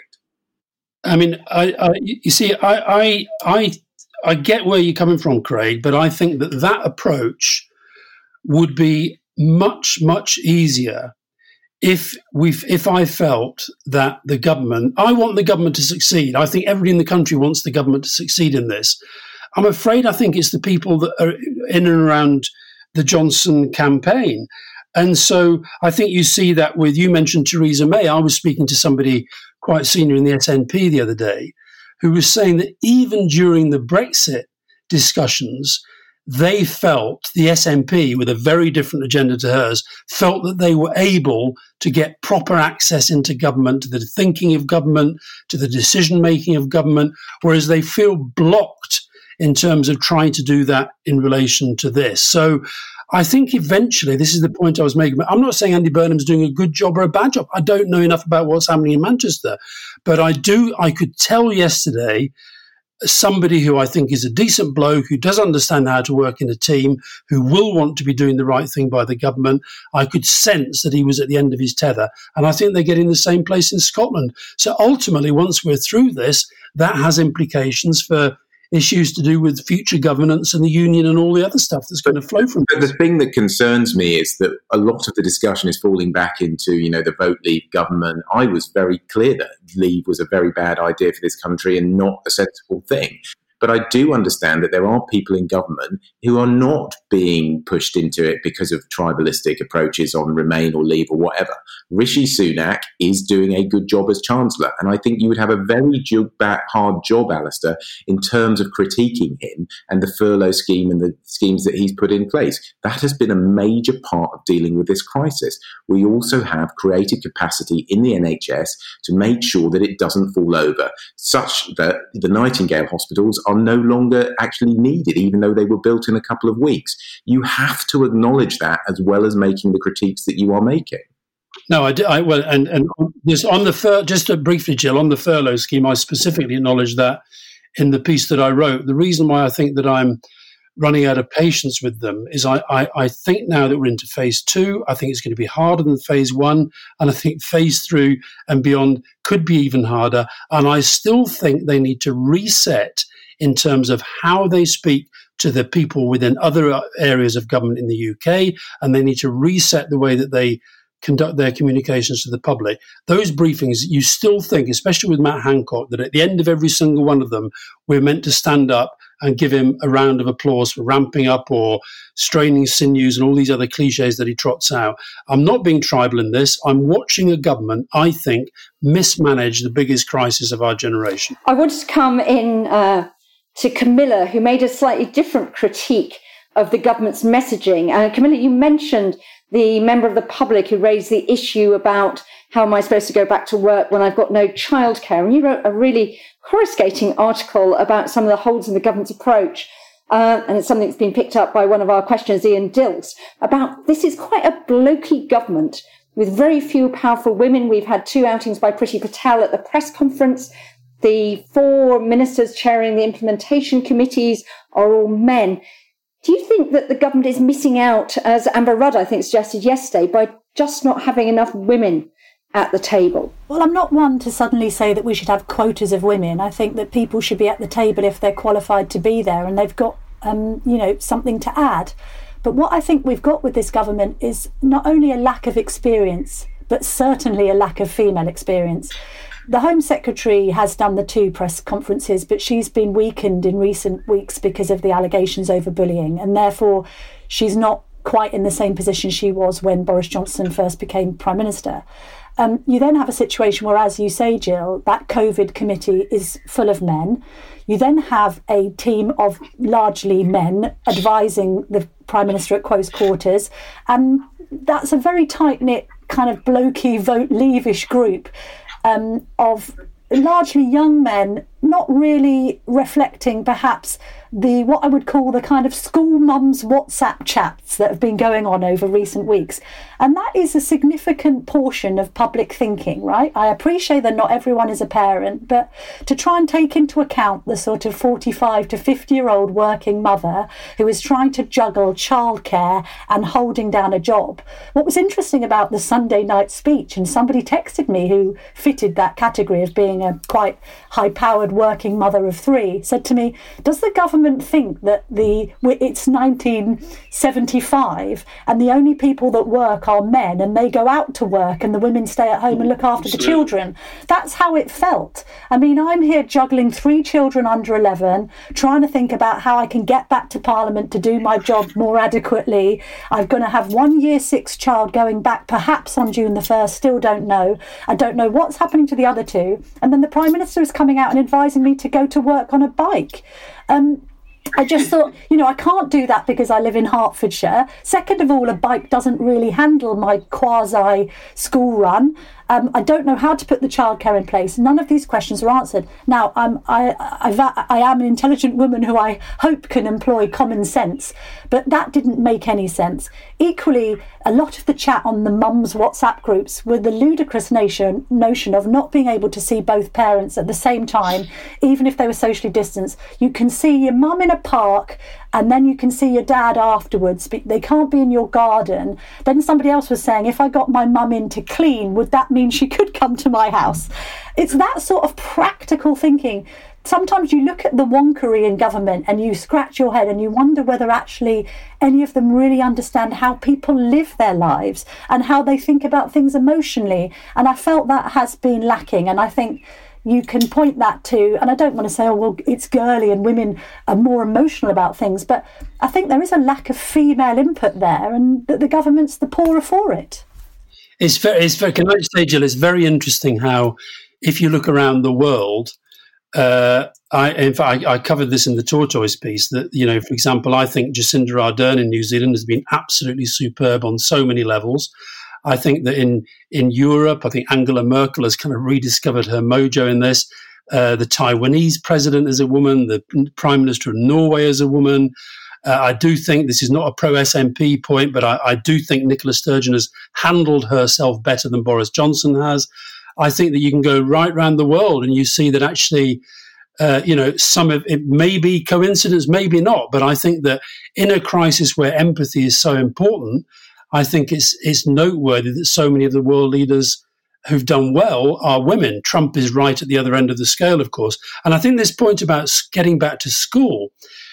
I mean, I, I, you see, I, I, I, I get where you're coming from, Craig, but I think that that approach would be much, much easier if we, if I felt that the government, I want the government to succeed. I think everybody in the country wants the government to succeed in this. I'm afraid I think it's the people that are in and around the Johnson campaign. And so I think you see that with, you mentioned Theresa May. I was speaking to somebody quite senior in the S N P the other day who was saying that even during the Brexit discussions, they felt, the S N P, with a very different agenda to hers, felt that they were able to get proper access into government, to the thinking of government, to the decision-making of government, whereas they feel blocked in terms of trying to do that in relation to this. So I think eventually, this is the point I was making, I'm not saying Andy Burnham's doing a good job or a bad job. I don't know enough about what's happening in Manchester, but I do, I could tell yesterday somebody who I think is a decent bloke, who does understand how to work in a team, who will want to be doing the right thing by the government. I could sense that he was at the end of his tether. And I think they're getting the same place in Scotland. So ultimately, once we're through this, that has implications for issues to do with future governance and the union and all the other stuff that's going to flow from it. But the thing that concerns me is that a lot of the discussion is falling back into, you know, the vote Leave government. I was very clear that Leave was a very bad idea for this country and not a sensible thing. But I do understand that there are people in government who are not being pushed into it because of tribalistic approaches on Remain or Leave or whatever. Rishi Sunak is doing a good job as Chancellor. And I think you would have a very hard job, Alistair, in terms of critiquing him and the furlough scheme and the schemes that he's put in place. That has been a major part of dealing with this crisis. We also have created capacity in the N H S to make sure that it doesn't fall over, such that the Nightingale hospitals are no longer actually needed, even though they were built in a couple of weeks. You have to acknowledge that as well as making the critiques that you are making. No, I, do, I well, and and just on the fur, just to briefly, Jill, on the furlough scheme, I specifically acknowledged that in the piece that I wrote. The reason why I think that I'm running out of patience with them is I, I, I think now that we're into phase two, I think it's going to be harder than phase one, and I think phase three and beyond could be even harder. And I still think they need to reset in terms of how they speak to the people within other areas of government in the U K, and they need to reset the way that they conduct their communications to the public. Those briefings, you still think, especially with Matt Hancock, that at the end of every single one of them, we're meant to stand up and give him a round of applause for ramping up or straining sinews and all these other cliches that he trots out. I'm not being tribal in this. I'm watching a government, I think, mismanage the biggest crisis of our generation. I wanted to come in uh, to Camilla, who made a slightly different critique of the government's messaging. Uh, Camilla, you mentioned the member of the public who raised the issue about how am I supposed to go back to work when I've got no childcare? And you wrote a really coruscating article about some of the holes in the government's approach. Uh, and it's something that's been picked up by one of our questioners, Ian Dilks, about this is quite a blokey government with very few powerful women. We've had two outings by Priti Patel at the press conference. The four ministers chairing the implementation committees are all men. Do you think that the government is missing out, as Amber Rudd, I think, suggested yesterday, by just not having enough women at the table? Well, I'm not one to suddenly say that we should have quotas of women. I think that people should be at the table if they're qualified to be there and they've got, um, you know, something to add. But what I think we've got with this government is not only a lack of experience, but certainly a lack of female experience. The Home Secretary has done the two press conferences, but she's been weakened in recent weeks because of the allegations over bullying, and therefore she's not quite in the same position she was when Boris Johnson first became Prime Minister. Um, you then have a situation where, as you say, Jill, that COVID committee is full of men. You then have a team of largely men advising the Prime Minister at close quarters, and that's a very tight-knit kind of blokey, vote leave-ish group um, of largely young men, not really reflecting perhaps the what I would call the kind of school mums WhatsApp chats that have been going on over recent weeks. And that is a significant portion of public thinking, right? I appreciate that not everyone is a parent, but to try and take into account the sort of forty-five to fifty year old working mother who is trying to juggle childcare and holding down a job. What was interesting about the Sunday night speech, and somebody texted me who fitted that category of being a quite high-powered working mother of three, said to me, does the government think that the it's nineteen seventy-five and the only people that work are men and they go out to work and the women stay at home and look after the children? That's how it felt. I mean, I'm here juggling three children under eleven, trying to think about how I can get back to Parliament to do my job more adequately. I'm going to have one year six child going back perhaps on June the first, still don't know. I don't know what's happening to the other two. And then the Prime Minister is coming out and advising me to go to work on a bike. Um, I just thought, you know, I can't do that because I live in Hertfordshire. Second of all, a bike doesn't really handle my quasi school run. Um, I don't know how to put the childcare in place. None of these questions are answered. Now, I'm, I, I, I am an intelligent woman who I hope can employ common sense, but that didn't make any sense. Equally, a lot of the chat on the mums WhatsApp groups were the ludicrous notion, notion of not being able to see both parents at the same time, even if they were socially distanced. You can see your mum in a park and then you can see your dad afterwards, but they can't be in your garden. Then somebody else was saying, if I got my mum in to clean, would that mean she could come to my house? It's that sort of practical thinking. Sometimes you look at the wonkery in government and you scratch your head and you wonder whether actually any of them really understand how people live their lives and how they think about things emotionally. And I felt that has been lacking. And I think you can point that to, and I don't want to say, oh, well, it's girly and women are more emotional about things, but I think there is a lack of female input there and that the government's the poorer for it. It's very, it's very, can I just say, Jill, it's very interesting how, if you look around the world, uh, I, in fact, I, I covered this in the Tortoise piece, that, you know, for example, I think Jacinda Ardern in New Zealand has been absolutely superb on so many levels. I think that in, in Europe, I think Angela Merkel has kind of rediscovered her mojo in this. Uh, the Taiwanese president is a woman. The Prime Minister of Norway is a woman. Uh, I do think this is not a pro-S N P point, but I, I do think Nicola Sturgeon has handled herself better than Boris Johnson has. I think that you can go right around the world and you see that actually, uh, you know, some of it may be coincidence, maybe not, but I think that in a crisis where empathy is so important, I think it's it's noteworthy that so many of the world leaders who've done well are women. Trump is right at the other end of the scale, of course. And I think this point about getting back to school,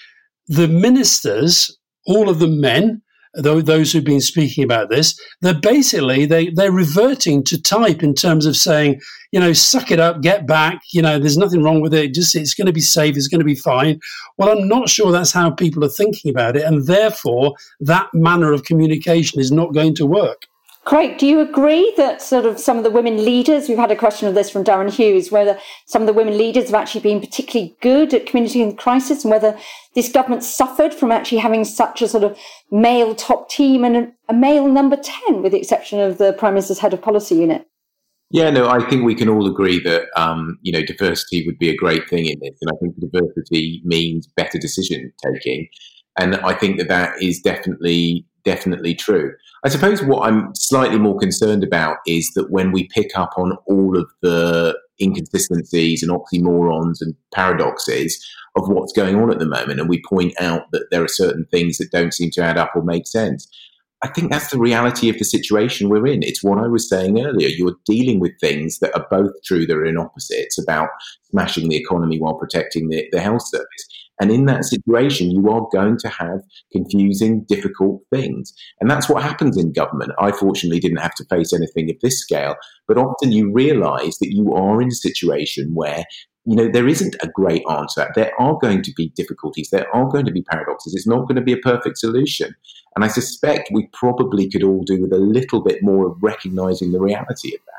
the ministers, all of them men, though those who've been speaking about this, they're basically, they, they're reverting to type in terms of saying, you know, suck it up, get back, you know, there's nothing wrong with it, just it's going to be safe, it's going to be fine. Well, I'm not sure that's how people are thinking about it, and therefore that manner of communication is not going to work. Craig, do you agree that sort of some of the women leaders, we've had a question of this from Darren Hughes, whether some of the women leaders have actually been particularly good at communicating crisis and whether this government suffered from actually having such a sort of male top team and a, a male number ten, with the exception of the Prime Minister's head of policy unit? Yeah, no, I think we can all agree that, um, you know, diversity would be a great thing in this. And I think diversity means better decision taking. And I think that that is definitely, definitely true. I suppose what I'm slightly more concerned about is that when we pick up on all of the inconsistencies and oxymorons and paradoxes of what's going on at the moment, and we point out that there are certain things that don't seem to add up or make sense, I think that's the reality of the situation we're in. It's what I was saying earlier. You're dealing with things that are both true, that are in opposites, about smashing the economy while protecting the, the health service. And in that situation, you are going to have confusing, difficult things. And that's what happens in government. I fortunately didn't have to face anything of this scale, but often you realise that you are in a situation where, you know, there isn't a great answer. There are going to be difficulties. There are going to be paradoxes. It's not going to be a perfect solution. And I suspect we probably could all do with a little bit more of recognising the reality of that.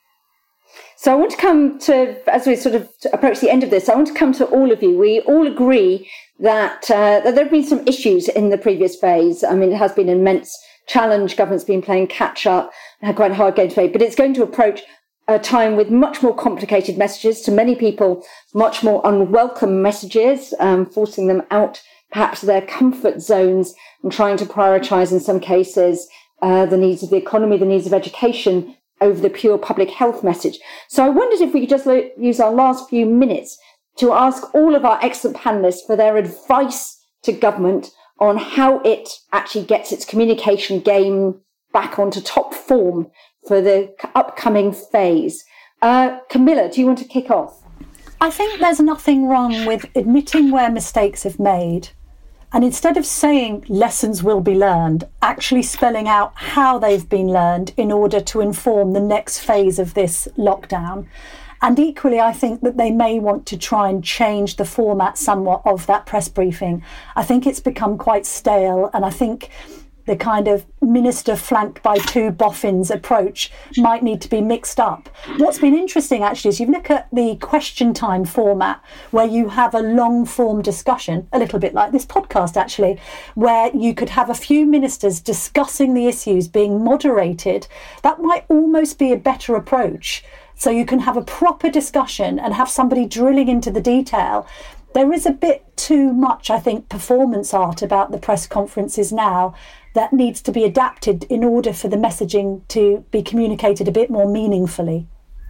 So I want to come to, as we sort of approach the end of this, I want to come to all of you. We all agree that, uh, that there have been some issues in the previous phase. I mean, it has been an immense challenge. Government's been playing catch up, had quite a hard game to play, but it's going to approach a time with much more complicated messages, to many people, much more unwelcome messages, um, forcing them out perhaps their comfort zones and trying to prioritise in some cases uh, the needs of the economy, the needs of education, over the pure public health message. So I wondered if we could just lo- use our last few minutes to ask all of our excellent panellists for their advice to government on how it actually gets its communication game back onto top form for the upcoming phase. Uh, Camilla, do you want to kick off? I think there's nothing wrong with admitting where mistakes have made. And instead of saying lessons will be learned, actually spelling out how they've been learned in order to inform the next phase of this lockdown. And equally, I think that they may want to try and change the format somewhat of that press briefing. I think it's become quite stale. And I think the kind of minister flanked by two boffins approach might need to be mixed up. What's been interesting, actually, is you look at the question time format where you have a long form discussion, a little bit like this podcast, actually, where you could have a few ministers discussing the issues being moderated. That might almost be a better approach. So you can have a proper discussion and have somebody drilling into the detail. There is a bit too much, I think, performance art about the press conferences now that needs to be adapted in order for the messaging to be communicated a bit more meaningfully.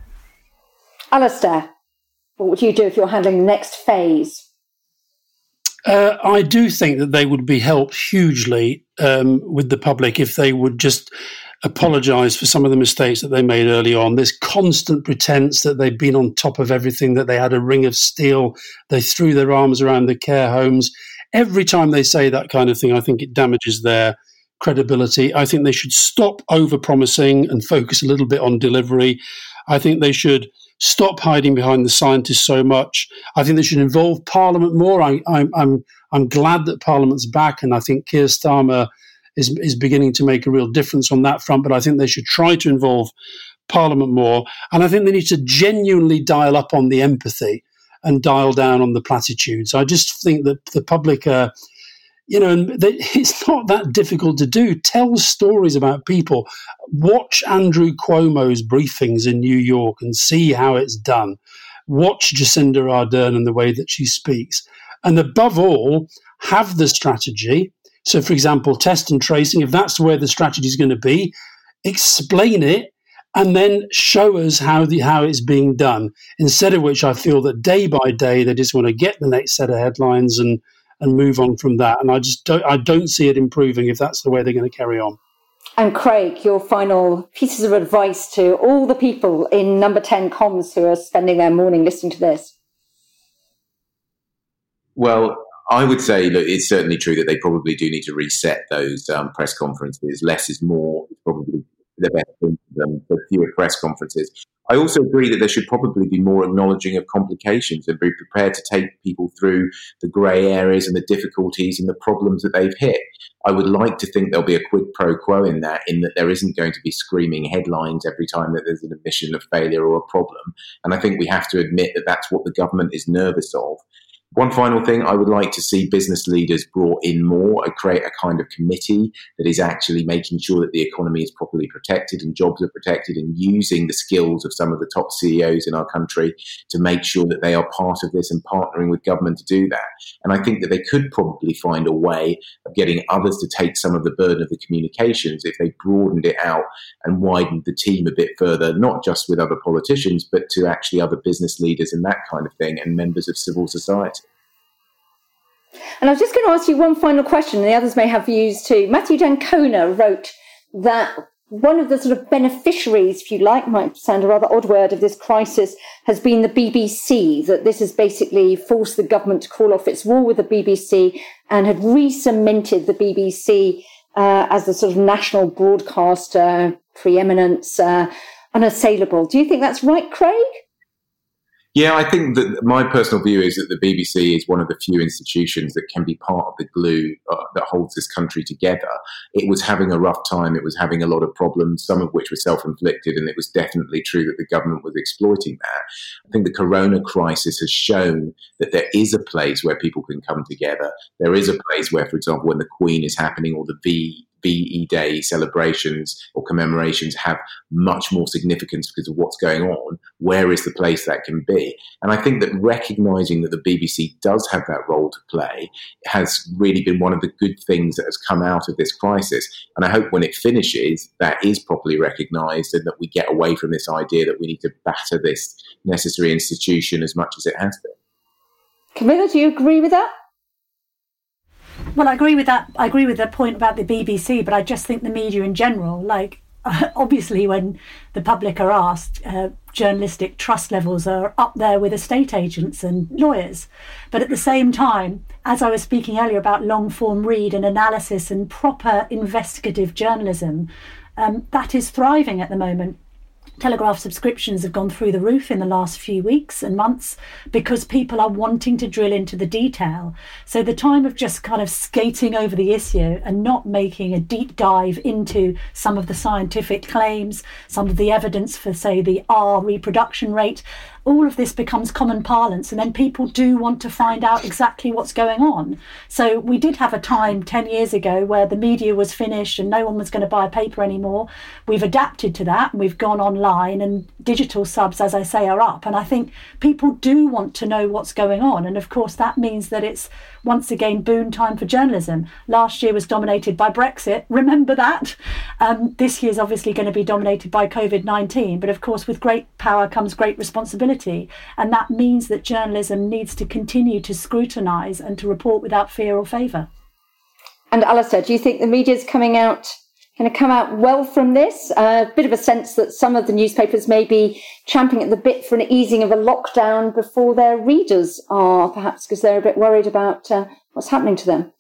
Alastair, what would you do if you're handling the next phase? Uh, I do think that they would be helped hugely um, with the public if they would just apologise for some of the mistakes that they made early on. This constant pretense that they've been on top of everything, that they had a ring of steel, they threw their arms around the care homes. Every time they say that kind of thing, I think it damages their credibility. I think they should stop over-promising and focus a little bit on delivery. I think they should stop hiding behind the scientists so much. I think they should involve Parliament more. I, I, I'm I'm glad that Parliament's back, and I think Keir Starmer is is beginning to make a real difference on that front, but I think they should try to involve Parliament more. And I think they need to genuinely dial up on the empathy and dial down on the platitudes. I just think that the public are, you know, they, it's not that difficult to do. Tell stories about people. Watch Andrew Cuomo's briefings in New York and see how it's done. Watch Jacinda Ardern and the way that she speaks. And above all, have the strategy. So, for example, test and tracing, if that's where the strategy is going to be, explain it and then show us how the how it's being done. Instead of which I feel that day by day they just want to get the next set of headlines and, and move on from that. And I just don't, I don't see it improving if that's the way they're going to carry on. And Craig, your final pieces of advice to all the people in Number ten Comms who are spending their morning listening to this. Well, I would say, look, it's certainly true that they probably do need to reset those um, press conferences. Less is more is probably the best thing for them, for fewer press conferences. I also agree that there should probably be more acknowledging of complications and be prepared to take people through the grey areas and the difficulties and the problems that they've hit. I would like to think there'll be a quid pro quo in that, in that there isn't going to be screaming headlines every time that there's an admission of failure or a problem. And I think we have to admit that that's what the government is nervous of. One final thing, I would like to see business leaders brought in more, and create a kind of committee that is actually making sure that the economy is properly protected and jobs are protected, and using the skills of some of the top C E Os in our country to make sure that they are part of this and partnering with government to do that. And I think that they could probably find a way of getting others to take some of the burden of the communications if they broadened it out and widened the team a bit further, not just with other politicians, but to actually other business leaders and that kind of thing, and members of civil society. And I was just going to ask you one final question, and the others may have views too. Matthew D'Ancona wrote that one of the sort of beneficiaries, if you like, might sound a rather odd word, of this crisis has been the B B C, that this has basically forced the government to call off its war with the B B C and had re-cemented the B B C uh, as the sort of national broadcaster, preeminence, uh, unassailable. Do you think that's right, Craig? Yeah, I think that my personal view is that the B B C is one of the few institutions that can be part of the glue uh, that holds this country together. It was having a rough time. It was having a lot of problems, some of which were self-inflicted, and it was definitely true that the government was exploiting that. I think the corona crisis has shown that there is a place where people can come together. There is a place where, for example, when the Queen is happening or the V V E Day celebrations or commemorations have much more significance because of what's going on, where is the place that can be? And I think that recognising that the B B C does have that role to play has really been one of the good things that has come out of this crisis. And I hope when it finishes, that is properly recognised and that we get away from this idea that we need to batter this necessary institution as much as it has been. Camilla, do you agree with that? Well, I agree with that. I agree with the point about the B B C, but I just think the media in general, like, uh, obviously when the public are asked, uh, journalistic trust levels are up there with estate agents and lawyers. But at the same time, as I was speaking earlier about long form read and analysis and proper investigative journalism, um, that is thriving at the moment. Telegraph subscriptions have gone through the roof in the last few weeks and months because people are wanting to drill into the detail. So the time of just kind of skating over the issue and not making a deep dive into some of the scientific claims, some of the evidence for, say, the R reproduction rate, all of this becomes common parlance, and then people do want to find out exactly what's going on. So we did have a time ten years ago where the media was finished and no one was going to buy a paper anymore. We've adapted to that and we've gone online, and digital subs, as I say, are up. And I think people do want to know what's going on. And of course, that means that it's once again boon time for journalism. Last year was dominated by Brexit. Remember that. Um, this year's obviously going to be dominated by COVID nineteen. But of course, with great power comes great responsibility. And that means that journalism needs to continue to scrutinise and to report without fear or favour. And Alistair, do you think the media's coming out, going to come out well from this? A uh, bit of a sense that some of the newspapers may be champing at the bit for an easing of a lockdown before their readers are, perhaps because they're a bit worried about uh, what's happening to them.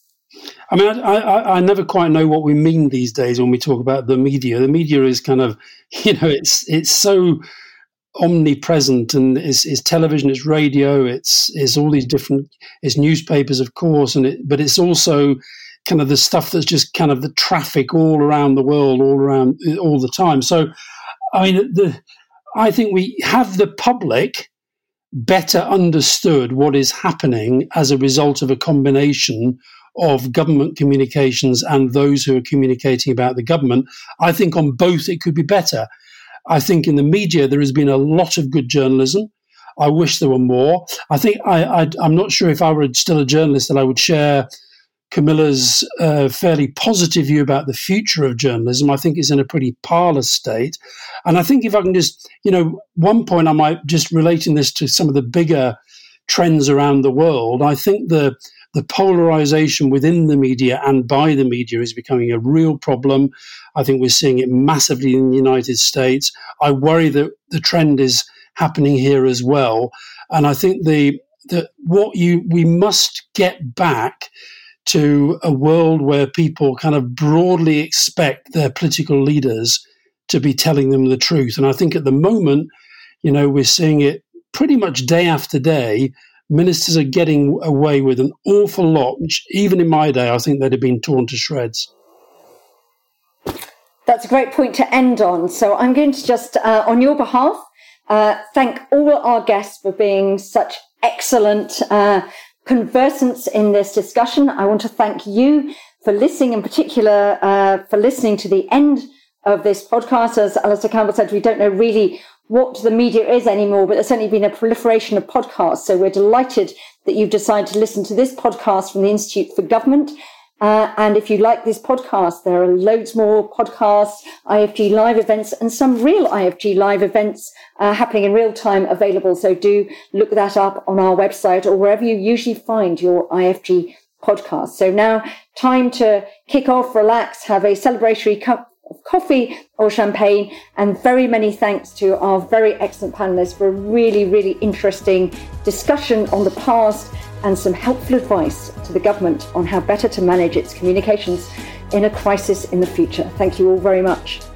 I mean, I, I, I never quite know what we mean these days when we talk about the media. The media is kind of, you know, it's it's so omnipresent, and it's, it's television, it's radio, it's it's all these different, it's newspapers, of course, and it, but it's also kind of the stuff that's just kind of the traffic all around the world, all around all the time. So, I mean, the I think we have the public better understood what is happening as a result of a combination of government communications and those who are communicating about the government. I think on both it could be better. I think in the media there has been a lot of good journalism. I wish there were more. I think I, I, I'm not sure if I were still a journalist that I would share Camilla's uh, fairly positive view about the future of journalism. I think it's in a pretty parlous state. And I think if I can just, you know, one point I might just relating this to some of the bigger trends around the world. I think the The polarization within the media and by the media is becoming a real problem. I think we're seeing it massively in the United States. I worry that the trend is happening here as well. And I think the, the what you we must get back to a world where people kind of broadly expect their political leaders to be telling them the truth. And I think at the moment, you know, we're seeing it pretty much day after day. Ministers are getting away with an awful lot, which even in my day, I think they'd have been torn to shreds. That's a great point to end on. So I'm going to just, uh, on your behalf, uh, thank all our guests for being such excellent uh, conversants in this discussion. I want to thank you for listening, in particular, uh, for listening to the end of this podcast. As Alistair Campbell said, we don't know really what the media is anymore, but there's certainly been a proliferation of podcasts. So we're delighted that you've decided to listen to this podcast from the Institute for Government. Uh, and if you like this podcast, there are loads more podcasts, I F G live events, and some real I F G live events uh, happening in real time available. So do look that up on our website or wherever you usually find your I F G podcast. So now time to kick off, relax, have a celebratory cup of coffee or champagne, and very many thanks to our very excellent panelists for a really, really interesting discussion on the past and some helpful advice to the government on how better to manage its communications in a crisis in the future. Thank you all very much.